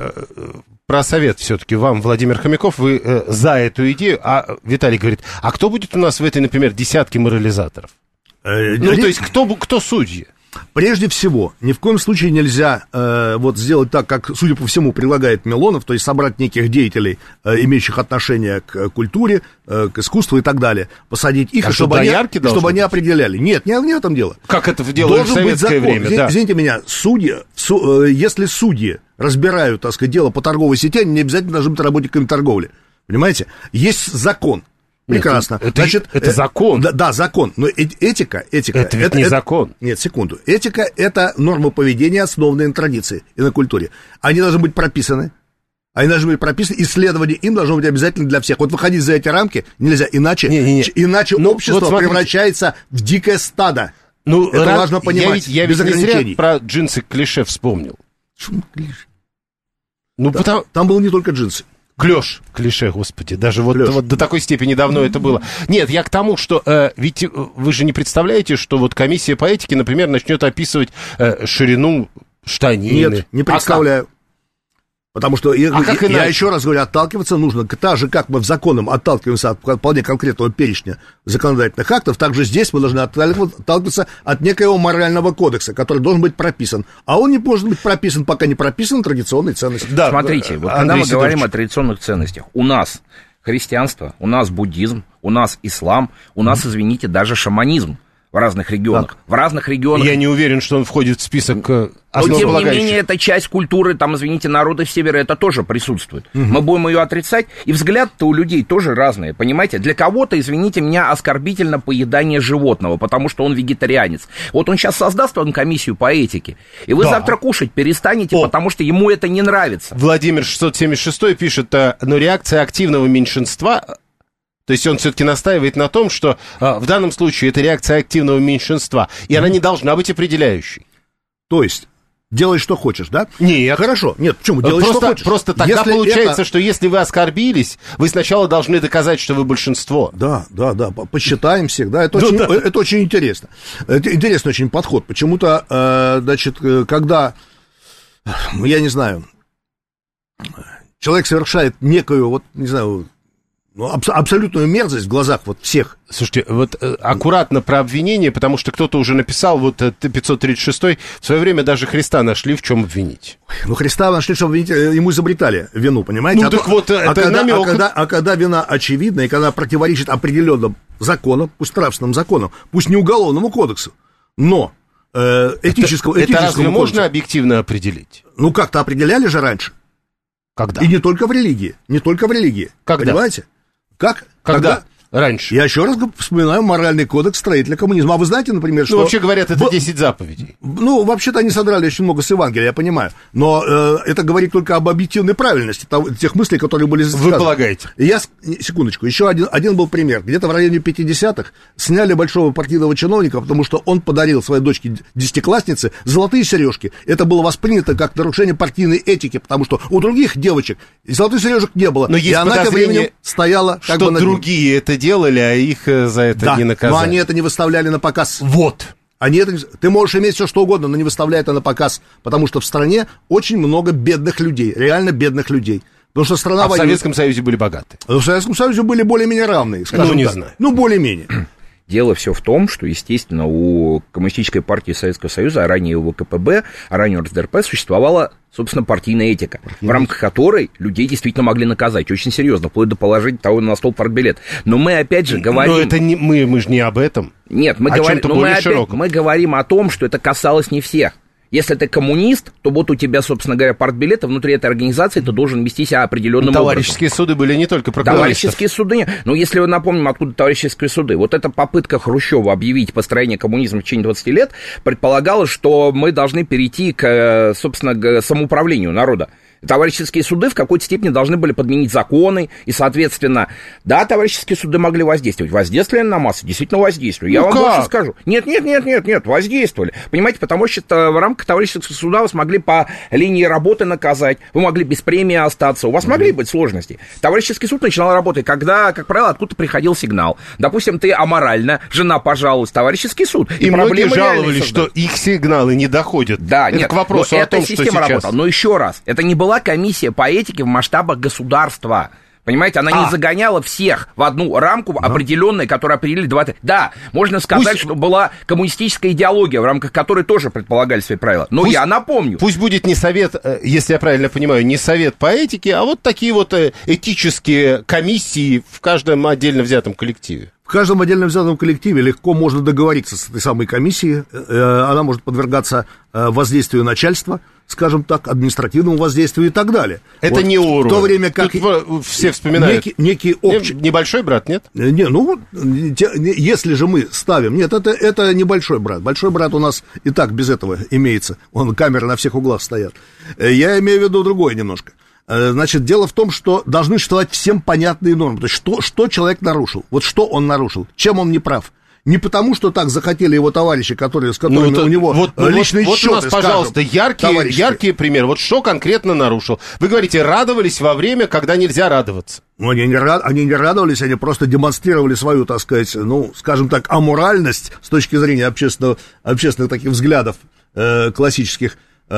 Про совет все-таки вам, Владимир Хомяков, вы за эту идею, а Виталий говорит, а кто будет у нас в этой, например, десятке морализаторов? То есть кто судьи? Прежде всего, ни в коем случае нельзя сделать так, как, судя по всему, предлагает Милонов, то есть собрать неких деятелей, имеющих отношение к культуре, к искусству и так далее, посадить их, чтобы они определяли. Нет, не в этом дело. Как это делали в советское время? Да. Извините меня, если судьи разбирают, так сказать, дело по торговой сети, они не обязательно должны быть работниками торговли. Понимаете? Есть закон. Прекрасно. Это закон. Да, закон. Но этика... Это ведь не закон. Нет, секунду. Этика — это нормы поведения, основанные на традиции и на культуре. Они должны быть прописаны. И следование им должно быть обязательно для всех. Вот выходить за эти рамки нельзя, иначе общество превращается в дикое стадо. Это важно понимать. Я ведь не зря про джинсы-клише вспомнил. Почему клише? Там было не только джинсы. Клише, господи, даже вот до такой степени давно это было. Нет, я к тому, что ведь вы же не представляете, что вот комиссия по этике, например, начнет описывать ширину штанины. Нет, не представляю. Потому что, я еще раз говорю, отталкиваться нужно так же, как мы в законном отталкиваемся от вполне конкретного перечня законодательных актов, так же здесь мы должны отталкиваться от некоего морального кодекса, который должен быть прописан. А он не может быть прописан, пока не прописаны традиционные ценности. Да, смотрите, вот когда мы говорим о традиционных ценностях, у нас христианство, у нас буддизм, у нас ислам, у нас, извините, даже шаманизм. В разных регионах. Так. В разных регионах. Я не уверен, что он входит в список основополагающих. Но, тем не менее, эта часть культуры, там, извините, народов Севера, это тоже присутствует. Мы будем ее отрицать. И взгляд-то у людей тоже разные, понимаете? Для кого-то, извините меня, оскорбительно поедание животного, потому что он вегетарианец. Вот он сейчас создаст вам комиссию по этике, и вы завтра кушать перестанете, потому что ему это не нравится. Владимир 676 пишет, но реакция активного меньшинства... То есть он все-таки настаивает на том, что в данном случае это реакция активного меньшинства, и она не должна быть определяющей. То есть делай, что хочешь, да? Нет. Хорошо. Нет, почему? Делай, что хочешь. Просто тогда получается, что если вы оскорбились, вы сначала должны доказать, что вы большинство. Да. Посчитаем всех, да. Это очень интересно. Это интересный очень подход. Почему-то, когда, я не знаю, человек совершает некую, абсолютную мерзость в глазах всех. Слушайте, аккуратно про обвинение, потому что кто-то уже написал, 536-й, в свое время даже Христа нашли, в чем обвинить. Христа нашли, в чем обвинить, ему изобретали вину, понимаете? Когда вина очевидна, и когда противоречит определенным законам, пусть нравственным законам, пусть не уголовному кодексу, но этического Это разве кодекса. можно объективно определить? Ну, как-то определяли же раньше. Когда? И не только в религии. Когда? Понимаете? Когда? Раньше. Я еще раз вспоминаю моральный кодекс строителя коммунизма. А вы знаете, например, что... Ну, вообще говорят, это 10 заповедей. Ну, вообще-то они содрали очень много с Евангелия, я понимаю. Но это говорит только об объективной правильности тех мыслей, которые были сказаны. Вы полагаете? Секундочку, еще один был пример. Где-то в районе 50-х сняли большого партийного чиновника, потому что он подарил своей дочке 10-класснице золотые сережки. Это было воспринято как нарушение партийной этики, потому что у других девочек золотых сережек не было. Но есть и она тем временем стояла как бы над ним. Другие это делали, а их за это не наказали. Но они это не выставляли на показ. Вот. Ты можешь иметь все что угодно, но не выставляй это на показ, потому что в стране очень много бедных людей, реально бедных людей. Потому что страна в Советском Союзе были богаты. В Советском Союзе были более-менее равные, скажем не так. знаю. Ну, более-менее. Дело все в том, что, естественно, у Коммунистической партии Советского Союза, а ранее у ВКПБ, а ранее у РСДРП существовала, собственно, партийная этика, в рамках которой людей действительно могли наказать очень серьезно, вплоть до положения того на стол партбилет. Но мы, опять же, говорим... Но это не, мы же не об этом. Нет, мы говорим о том, что это касалось не всех. Если ты коммунист, то вот у тебя, собственно говоря, партбилет, внутри этой организации ты должен вести себя определенным образом. Товарищеские суды были не только про Товарищеские суды. Но если вы напомним, откуда товарищеские суды, вот эта попытка Хрущева объявить построение коммунизма в течение 20 лет предполагала, что мы должны перейти к, собственно, к самоуправлению народа. Товарищеские суды в какой-то степени должны были подменить законы, и, соответственно, да, товарищеские суды могли воздействовать. Воздействовали на массы? Действительно воздействовали. Я вам больше скажу. Нет, воздействовали. Понимаете, потому что в рамках товарищеского суда вы смогли по линии работы наказать, вы могли без премии остаться, у вас могли быть сложности. Товарищеский суд начинал работать, когда, как правило, откуда-то приходил сигнал. Допустим, ты аморально, жена пожаловалась, товарищеский суд. И многие жаловались, что их сигналы не доходят. Да, это к вопросу о том, что сейчас... работала. Но еще раз, это не была комиссия по этике в масштабах государства. Понимаете, она не загоняла всех в одну рамку определенную, которую определили 20... Да, можно сказать, что была коммунистическая идеология, в рамках которой тоже предполагали свои правила. Но я напомню. Пусть будет не совет, если я правильно понимаю, не совет по этике, а вот такие вот этические комиссии в каждом отдельно взятом коллективе. В каждом отдельно взятом коллективе легко можно договориться с этой самой комиссией. Она может подвергаться воздействию начальства, скажем так, административному воздействию и так далее. Это вот, не уровень. В то время как... Тут все вспоминают. Некий общий... Небольшой брат, нет? Не, ну, если же мы ставим... Нет, это небольшой брат. Большой брат у нас и так без этого имеется. Вон камеры на всех углах стоят. Я имею в виду другое немножко. Значит, дело в том, что должны существовать всем понятные нормы. То есть, что человек нарушил? Вот что он нарушил? Чем он не прав? Не потому, что так захотели его товарищи, с которыми у него личные счеты. Вот у нас, пожалуйста, яркий пример. Вот что конкретно нарушил? Вы говорите, радовались во время, когда нельзя радоваться. Ну, они не радовались, они просто демонстрировали свою, так сказать, ну, скажем так, аморальность с точки зрения общественных таких взглядов классических.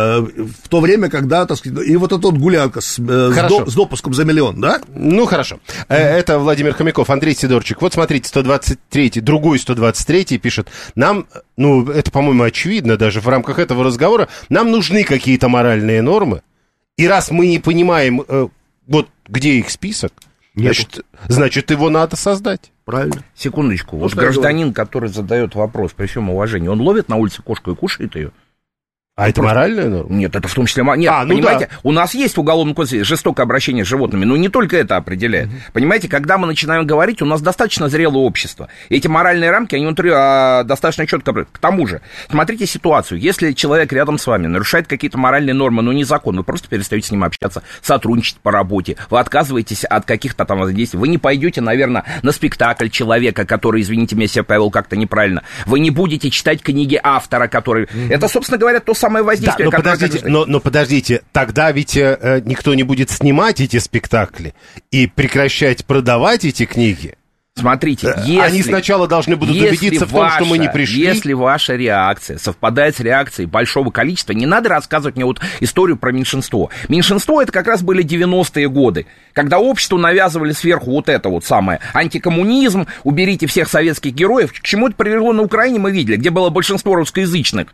В то время, когда, так сказать, и вот эта вот гулянка с допуском за миллион, да? Ну, хорошо. Это Владимир Хомяков, Андрей Сидорчик. Вот смотрите, 123-й, другой 123-й пишет. Нам, ну, это, по-моему, очевидно даже в рамках этого разговора, нам нужны какие-то моральные нормы. И раз мы не понимаем, вот где их список, значит, его надо создать. Правильно. Секундочку. Вот гражданин, который задает вопрос, при всем уважении, он ловит на улице кошку и кушает ее? А это моральная норма? Нет, это в том числе... Нет, понимаете, у нас есть в Уголовном кодексе жестокое обращение с животными, но не только это определяет. Понимаете, когда мы начинаем говорить, у нас достаточно зрелое общество. И эти моральные рамки, они внутри достаточно четко... К тому же, смотрите ситуацию. Если человек рядом с вами нарушает какие-то моральные нормы, но не закон, вы просто перестаете с ним общаться, сотрудничать по работе, вы отказываетесь от каких-то там воздействий, вы не пойдете, наверное, на спектакль человека, который, извините меня, себя повел как-то неправильно, вы не будете читать книги автора, который... Это, собственно говоря, то самое воздействие. Да, но подождите, тогда ведь никто не будет снимать эти спектакли и прекращать продавать эти книги. Смотрите, они сначала должны будут убедиться в том, что мы не пришли. Если ваша реакция совпадает с реакцией большого количества, не надо рассказывать мне вот историю про меньшинство. Меньшинство — это как раз были 90-е годы, когда обществу навязывали сверху вот это вот самое антикоммунизм, уберите всех советских героев. К чему это привело на Украине, мы видели, где было большинство русскоязычных.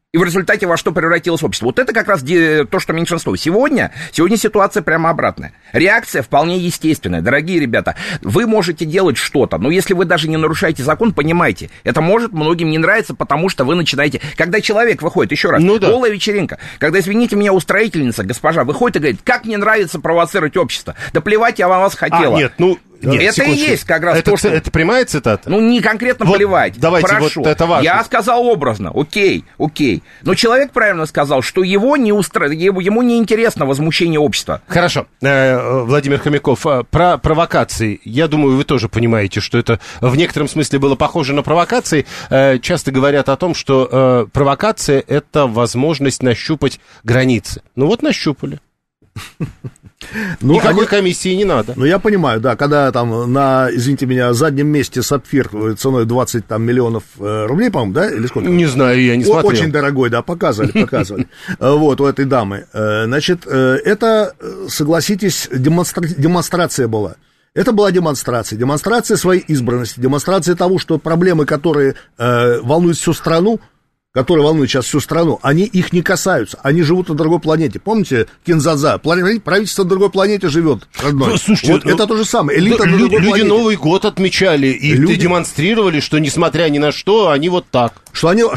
И в результате во что превратилось общество? Вот это как раз то, что меньшинство. Сегодня ситуация прямо обратная. Реакция вполне естественная. Дорогие ребята, вы можете делать что-то, но если вы даже не нарушаете закон, понимаете, это может многим не нравиться, потому что вы начинаете... Когда человек выходит, еще раз, голая вечеринка, когда, извините меня, устроительница, госпожа, выходит и говорит, как мне нравится провоцировать общество. Да плевать я вам хотела. Нет, это секундочку. И есть как раз то, что... Это прямая цитата? Не конкретно плевать. Давайте, прошу. Это важно. Я сказал образно, окей. Но человек правильно сказал, что ему не интересно возмущение общества. Хорошо. Владимир Хомяков, про провокации. Я думаю, вы тоже понимаете, что это в некотором смысле было похоже на провокации. Часто говорят о том, что провокация — это возможность нащупать границы. Нащупали. Никакой комиссии не надо. Я понимаю, да, когда там на, извините меня, заднем месте сапфир ценой 20 миллионов рублей, по-моему, да, или сколько? Не знаю, я не смотрел. Очень дорогой, да, показывали. Вот, у этой дамы. Значит, это, согласитесь, демонстрация была. Это была демонстрация своей избранности, демонстрация того, что проблемы, которые волнуют всю страну, которые волнуют сейчас всю страну, они их не касаются. Они живут на другой планете. Помните Кинзадза? Правительство на другой планете живет, родной. Слушайте, вот это то же самое. Элита на другой планете. Люди Новый год отмечали и демонстрировали, что, несмотря ни на что, они вот так. Что они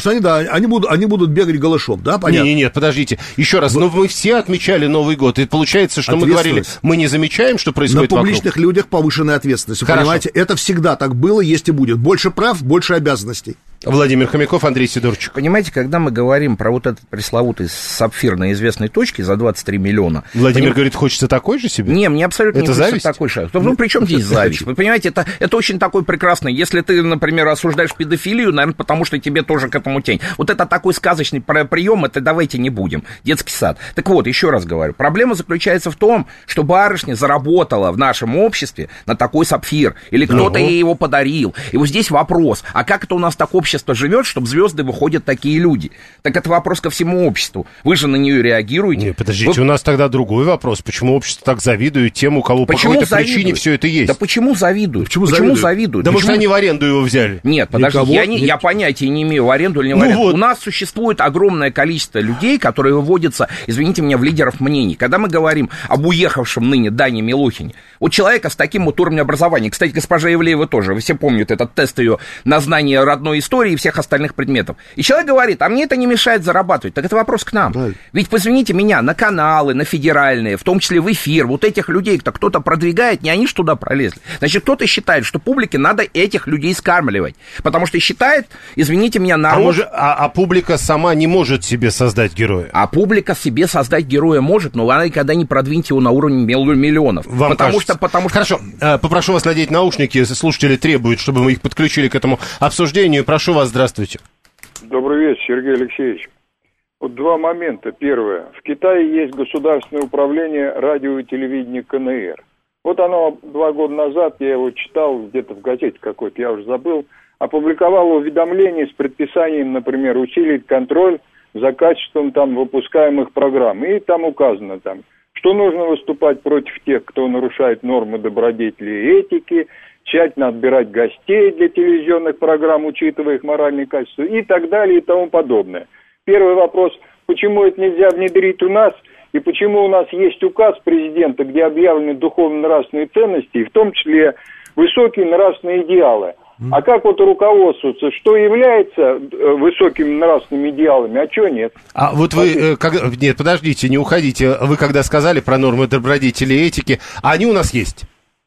будут бегать голышом, да, понятно? Нет, подождите. Еще раз, мы все отмечали Новый год, и получается, что мы говорили, мы не замечаем, что происходит вокруг. На публичных людях повышенная ответственность. Вы понимаете, это всегда так было, есть и будет. Больше прав, больше обязанностей. Владимир Хомяков, Андрей Сидорчук. Понимаете, когда мы говорим про вот этот пресловутый сапфир на известной точке за 23 миллиона... Владимир говорит, хочется такой же себе? Не, мне абсолютно это не хочется зависть? Такой шаг. При чем здесь зависть? Вы понимаете, это очень такой прекрасный... Если ты, например, осуждаешь педофилию, наверное, потому что тебе тоже к этому тень. Вот это такой сказочный прием, это давайте не будем. Детский сад. Так вот, еще раз говорю, проблема заключается в том, что барышня заработала в нашем обществе на такой сапфир, или кто-то ей его подарил. И вот здесь вопрос, а как это у нас так общество живет, чтобы звезды выходят такие люди? Так это вопрос ко всему обществу. Вы же на нее реагируете. Нет, подождите, у нас тогда другой вопрос. Почему общество так завидует тем, у кого по какой-то причине все это есть? Да почему завидуют? Почему завидуют? Да может, они в аренду его взяли? Нет, подождите, я понятия не имею, в аренду или не в аренду. Вот. У нас существует огромное количество людей, которые выводятся, извините меня, в лидеров мнений. Когда мы говорим об уехавшем ныне Дане Милохине, вот человека с таким вот уровнем образования, кстати, госпожа Ивлеева тоже, вы все помните этот тест ее на знание родной истории и всех остальных предметов. И человек говорит, а мне это не мешает зарабатывать. Так это вопрос к нам. Правильно. Ведь, извините меня, на каналы, на федеральные, в том числе в эфир, вот этих людей-то кто-то продвигает, не они ж туда пролезли. Значит, кто-то считает, что публике надо этих людей скармливать. Потому что считает, извините меня, народ... А публика сама не может себе создать героя. А публика себе создать героя может, но она никогда не продвинет его на уровень миллионов. Потому что... Хорошо, попрошу вас надеть наушники, если слушатели требуют, чтобы мы их подключили к этому обсуждению. Прошу вас, здравствуйте. Добрый вечер, Сергей Алексеевич. Вот два момента. Первое. В Китае есть государственное управление радио и телевидения КНР. Вот оно 2 года назад, я его читал где-то в газете какой-то, я уже забыл, опубликовало уведомление с предписанием, например, усилить контроль за качеством там выпускаемых программ. И там указано, что нужно выступать против тех, кто нарушает нормы добродетели и этики, тщательно отбирать гостей для телевизионных программ, учитывая их моральные качества и так далее и тому подобное. Первый вопрос, почему это нельзя внедрить у нас, и почему у нас есть указ президента, где объявлены духовно-нравственные ценности, и в том числе высокие нравственные идеалы. А как вот руководствоваться, что является высокими нравственными идеалами, а что нет? А вот вы, нет, подождите, не уходите, вы когда сказали про нормы добродетели и этики, они у нас есть?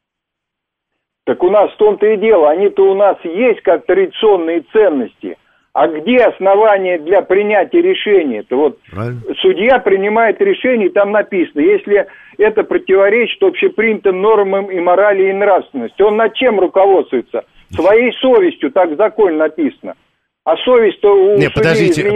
Так у нас в том-то и дело, они-то у нас есть как традиционные ценности. А где основания для принятия решения? Это вот судья принимает решение, там написано, если это противоречит общепринятым нормам и морали и нравственности. Он над чем руководствуется? Своей совестью, так в законе написано. А совесть-то у Нет, подождите,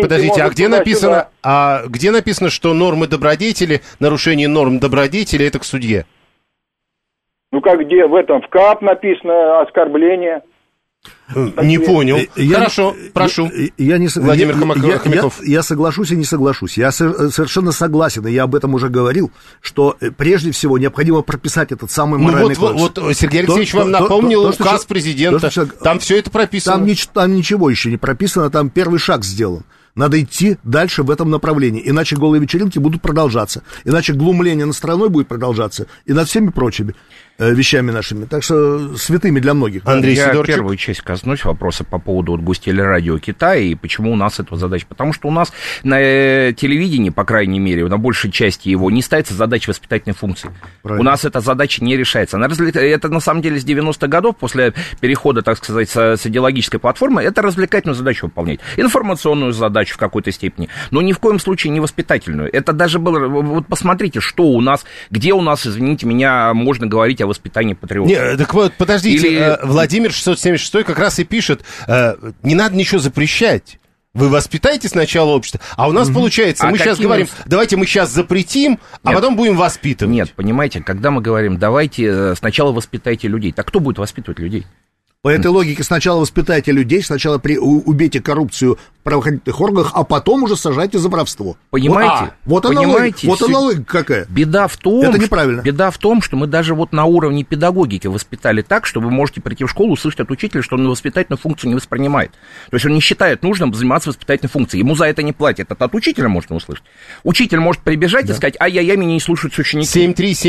а где написано, что нормы добродетели, нарушение норм добродетели, это к судье? Ну как где? В КАП написано оскорбление. Не понял. Хорошо, прошу. Владимир Хомяков. Я соглашусь и не соглашусь. Я совершенно согласен, и я об этом уже говорил, что прежде всего необходимо прописать этот самый моральный кодекс. Вот Сергей Алексеевич вам напомнил указ президента, там все это прописано. Там ничего еще не прописано, там первый шаг сделан. Надо идти дальше в этом направлении, иначе голые вечеринки будут продолжаться, иначе глумление над страной будет продолжаться и над всеми прочими вещами нашими, так что святыми для многих. Андрей Сидорчук. Я первую часть коснусь вопроса по поводу вот гостелерадио Китая и почему у нас эта задача. Потому что у нас на телевидении, по крайней мере, на большей части его, не ставится задача воспитательной функции. Правильно. У нас эта задача не решается. Это на самом деле с 90-х годов, после перехода, так сказать, с идеологической платформы, это развлекательную задачу выполнять. Информационную задачу в какой-то степени, но ни в коем случае не воспитательную. Это даже было... Вот посмотрите, что у нас, где у нас, извините меня, можно говорить о воспитании патриотов. Нет, так вот, подождите, Владимир 676 как раз и пишет, не надо ничего запрещать. Вы воспитаете сначала общество, а у нас получается, мы сейчас говорим, давайте мы сейчас запретим, а потом будем воспитывать. Нет, понимаете, когда мы говорим, давайте сначала воспитайте людей, так кто будет воспитывать людей? По этой логике сначала воспитайте людей, сначала убейте коррупцию в правоохранительных органах, а потом уже сажайте за воровство. Понимаете? Вот она логика какая. Беда в том, это неправильно. Беда в том, что мы даже вот на уровне педагогики воспитали так, что вы можете прийти в школу, услышать от учителя, что он воспитательную функцию не воспринимает. То есть он не считает нужным заниматься воспитательной функцией. Ему за это не платят. Это от учителя можно услышать. Учитель может прибежать и сказать, ай-яй-яй, меня не слушают ученики.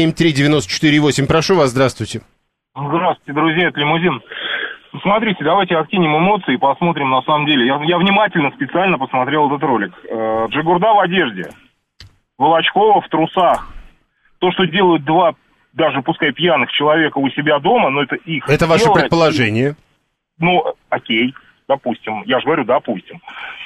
7373948. Прошу вас, здравствуйте. Здравствуйте, друзья, это Лимузин. Смотрите, давайте откинем эмоции и посмотрим на самом деле. Я внимательно, специально посмотрел этот ролик. Джигурда в одежде, Волочкова в трусах. То, что делают два, даже пускай пьяных человека у себя дома, но это их... Это ваше предположение? Ну, окей, допустим. Я же говорю, допустим.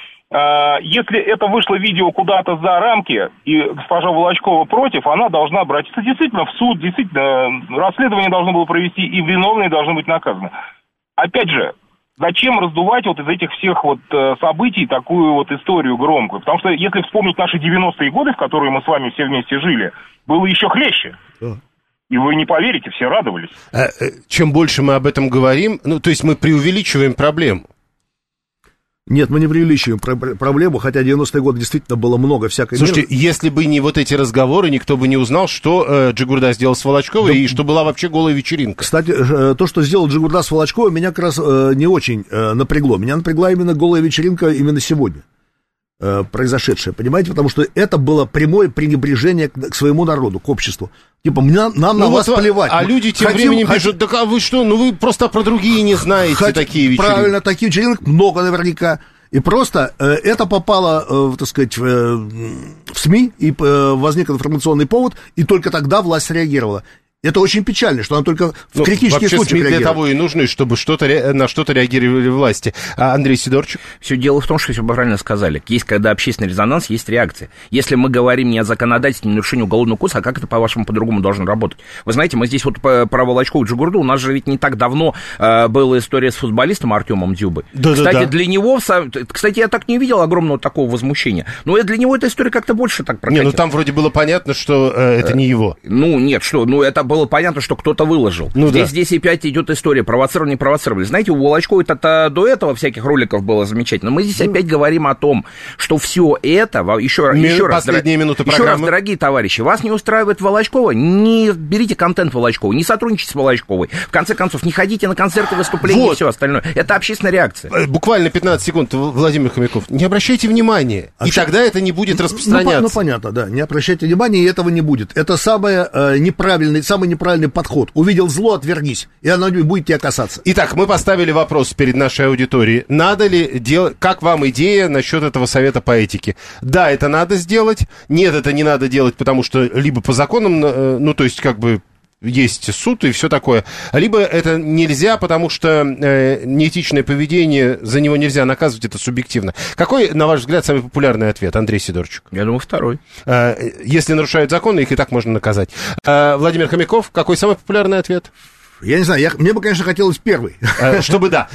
Если это вышло видео куда-то за рамки, и госпожа Волочкова против, она должна обратиться действительно в суд, действительно, расследование должно было провести, и виновные должны быть наказаны. Опять же, зачем раздувать вот из этих всех вот событий такую вот историю громкую? Потому что если вспомнить наши 90-е годы, в которые мы с вами все вместе жили, было еще хлеще. И вы не поверите, все радовались. Чем больше мы об этом говорим, ну, то есть мы преувеличиваем проблему. Нет, мы не преувеличиваем проблему, хотя 90-е годы действительно было много всякой... Слушайте, если бы не вот эти разговоры, никто бы не узнал, что Джигурда сделал с Волочковой, и что была вообще голая вечеринка. Кстати, то, что сделал Джигурда с Волочковой, меня как раз не очень напрягло. Меня напрягла именно голая вечеринка именно сегодня произошедшее, понимаете? Потому что это было прямое пренебрежение к своему народу, к обществу. Типа, нам на вас плевать. А люди тем временем пишут, да вы что, ну вы просто про другие не знаете такие вечеринки. Правильно, таких вечеринок много наверняка. И просто это попало, так сказать, в СМИ, и возник информационный повод, и только тогда власть реагировала. Это очень печально, что она только в критических случаях реагирует. Для того и нужны, чтобы на что-то реагировали власти. Андрей Сидорчук? Все дело в том, что вы правильно сказали. Есть, когда общественный резонанс, есть реакция. Если мы говорим не о законодательстве, не о нарушении уголовного кодекса, а как это, по-вашему, по-другому должно работать? Вы знаете, мы здесь вот про Волочкову и Джигурду, у нас же ведь не так давно была история с футболистом Артемом Дзюбой. Кстати, для него, кстати, я так не видел огромного такого возмущения. Но для него эта история как-то больше так прокатила. Не, ну там вроде было понятно, что это не его. Это было понятно, что кто-то выложил. Здесь опять идет история провоцировали, не провоцировали. Знаете, у Волочковой-то до этого всяких роликов было замечательно. Мы здесь опять говорим о том, что все это, еще раз, дорогие товарищи, вас не устраивает Волочкова, не берите контент Волочковой, не сотрудничайте с Волочковой. В конце концов, не ходите на концерты, выступления и все остальное. Это общественная реакция. Буквально 15 секунд, Владимир Хомяков. Не обращайте внимания, тогда это не будет распространяться. Понятно, да. Не обращайте внимания, и этого не будет. Это самый неправильный подход. Увидел зло, отвернись, и оно не будет тебя касаться. Итак, мы поставили вопрос перед нашей аудиторией. Надо ли делать, как вам идея насчет этого совета по этике? Да, это надо сделать. Нет, это не надо делать, потому что либо по законам, то есть как бы есть суд и все такое. Либо это нельзя, потому что неэтичное поведение, за него нельзя наказывать, это субъективно. Какой, на ваш взгляд, самый популярный ответ, Андрей Сидорчук? Я думаю, второй. Если нарушают законы, их и так можно наказать. Владимир Хомяков, какой самый популярный ответ? Я не знаю, мне бы, конечно, хотелось первый. Чтобы да.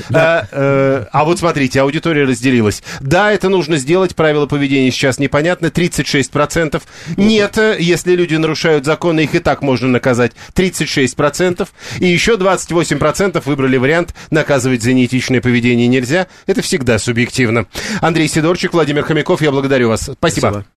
А вот смотрите, аудитория разделилась. Да, это нужно сделать, правила поведения сейчас непонятны, 36%. Нет, если люди нарушают законы, их и так можно наказать, 36%. И еще 28% выбрали вариант наказывать за неэтичное поведение нельзя. Это всегда субъективно. Андрей Сидорчук, Владимир Хомяков, я благодарю вас. Спасибо.